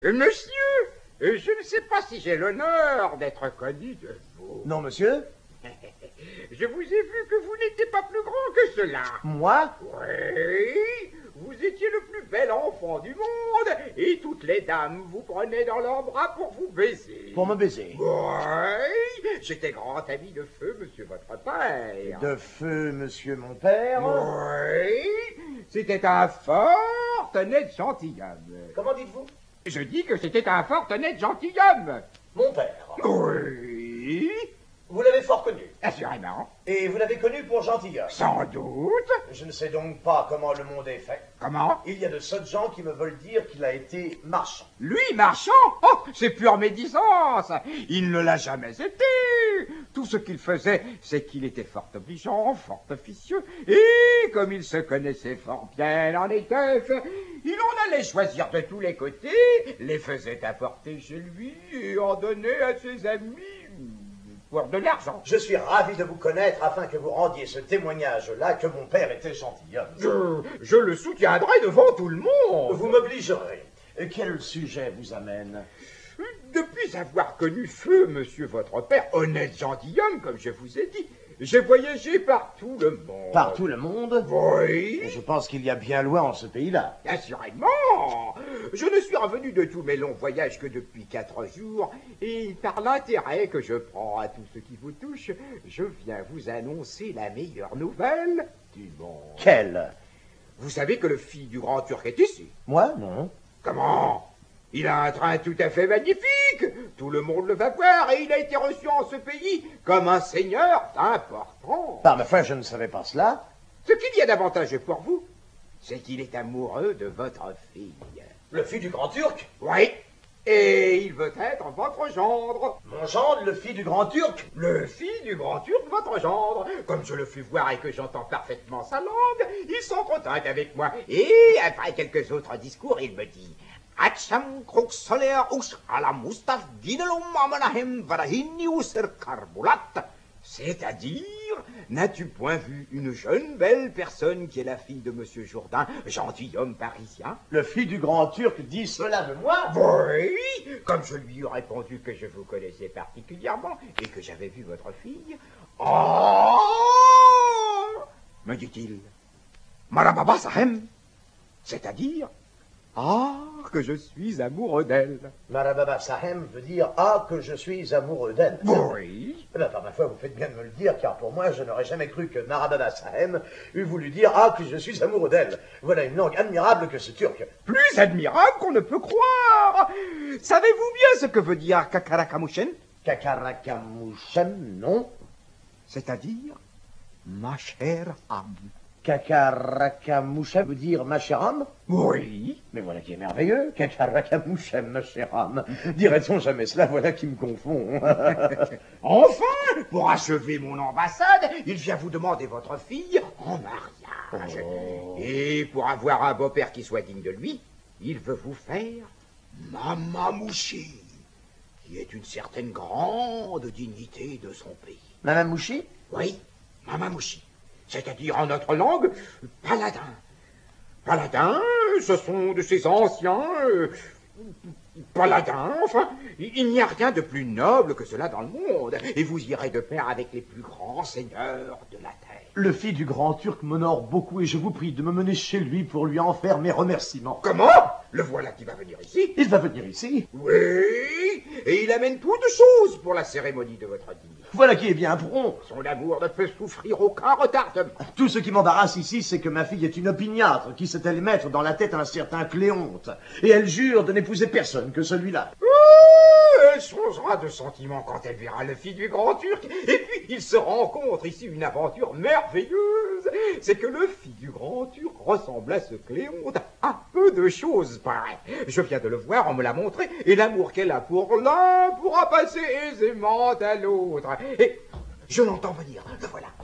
Monsieur, je ne sais pas si j'ai l'honneur d'être connu de vous. Non, monsieur. Je vous ai vu que vous n'étiez pas plus grand que cela. Moi? Oui, vous étiez le plus bel enfant du monde, et toutes les dames vous prenaient dans leurs bras pour vous baiser. Pour me baiser? Oui, j'étais grand ami de feu, monsieur votre père. De feu, monsieur mon père? Oui, c'était un fort honnête gentilhomme. Comment dites-vous? Je dis que c'était un fort honnête gentilhomme. Mon père. Oui, Vous l'avez fort connu. assurément. Et vous l'avez connu pour gentilhomme. Sans doute. Je ne sais donc pas comment le monde est fait. Comment? Il y a de sottes gens qui me veulent dire qu'il a été marchand. Lui, marchand? Oh, c'est pure médisance. Il ne l'a jamais été. Tout ce qu'il faisait, c'est qu'il était fort obligeant, fort officieux, et comme il se connaissait fort bien en étoffe, il en allait choisir de tous les côtés, les faisait apporter chez lui et en donnait à ses amis pour de l'argent. Je suis ravi de vous connaître afin que vous rendiez ce témoignage-là que mon père était gentilhomme. Je le soutiendrai devant tout le monde. Vous m'obligerez. Quel sujet vous amène? Depuis avoir connu feu, monsieur votre père, honnête gentilhomme, comme je vous ai dit, j'ai voyagé par tout le monde. Par tout le monde? Oui, Je pense qu'il y a bien loin en ce pays-là. assurément. Je ne suis revenu de tous mes longs voyages que depuis 4 jours, et par l'intérêt que je prends à tout ce qui vous touche, je viens vous annoncer la meilleure nouvelle du monde. Quelle? Vous savez que le fils du grand Turc est ici. Moi, non. Comment? Il a un train tout à fait magnifique. Tout le monde le va voir et il a été reçu en ce pays comme un seigneur important. Par ma foi, je ne savais pas cela. Ce qu'il y a d'avantageux pour vous, c'est qu'il est amoureux de votre fille. Le fils du grand Turc? Oui, et il veut être votre gendre. Mon gendre, le fils du grand Turc? Le fils du grand Turc, votre gendre. Comme je le fais voir et que j'entends parfaitement sa langue, il s'entretint avec moi. Et après quelques autres discours, il me dit... Acham kroksoler us ala mustaf gidelum amanahem varahini user karbulat. C'est-à-dire, n'as-tu point vu une jeune belle personne qui est la fille de monsieur Jourdain, gentilhomme parisien? Le fils du grand Turc dit cela de moi? Oui, comme je lui ai répondu que je vous connaissais particulièrement et que j'avais vu votre fille. Oh, me dit-il, Marababa Sahem, c'est-à-dire, ah, que je suis amoureux d'elle. Marababa Sahem veut dire « Ah, que je suis amoureux d'elle ». Oui. Eh bien, par ma foi, vous faites bien de me le dire, car pour moi, je n'aurais jamais cru que Marababa Sahem eût voulu dire « Ah, que je suis amoureux d'elle ». Voilà une langue admirable que ce turc. Plus admirable qu'on ne peut croire. Savez-vous bien ce que veut dire Kakarakamushen? Kakarakamushem, non? C'est-à-dire ma chère âme. Kakarakamushem veut dire « ma chère âme ». Oui. Mais voilà qui est merveilleux, Kakarakamushem, ma chère âme. Dirait-on jamais cela, voilà qui me confond. Enfin, pour achever mon ambassade, il vient vous demander votre fille en mariage. Oh. Et pour avoir un beau-père qui soit digne de lui, il veut vous faire Mamamouchi, qui est une certaine grande dignité de son pays. Mamamouchi? Oui, Mamamouchi, c'est-à-dire en notre langue, paladin. Paladin, ce sont de ces anciens... paladins, enfin, il n'y a rien de plus noble que cela dans le monde, et vous irez de pair avec les plus grands seigneurs de la terre. Le fils du grand Turc m'honore beaucoup et je vous prie de me mener chez lui pour lui en faire mes remerciements. Comment? Le voilà qui va venir ici. Il va venir ici? Oui, et il amène toutes choses pour la cérémonie de votre dîner. Voilà qui est bien prompt. Son amour ne peut souffrir aucun retardement. Tout ce qui m'embarrasse ici, c'est que ma fille est une opiniâtre qui s'est allée mettre dans la tête un certain Cléonte. Et elle jure de n'épouser personne que celui-là. Elle changera de sentiment quand elle verra le fils du grand Turc. Et puis, il se rencontre ici une aventure merveilleuse. C'est que le fils du grand Turc ressemble à ce Cléonte à peu de choses pareilles. Je viens de le voir, on me l'a montré, et l'amour qu'elle a pour l'un pourra passer aisément à l'autre. Et je l'entends venir, le voilà.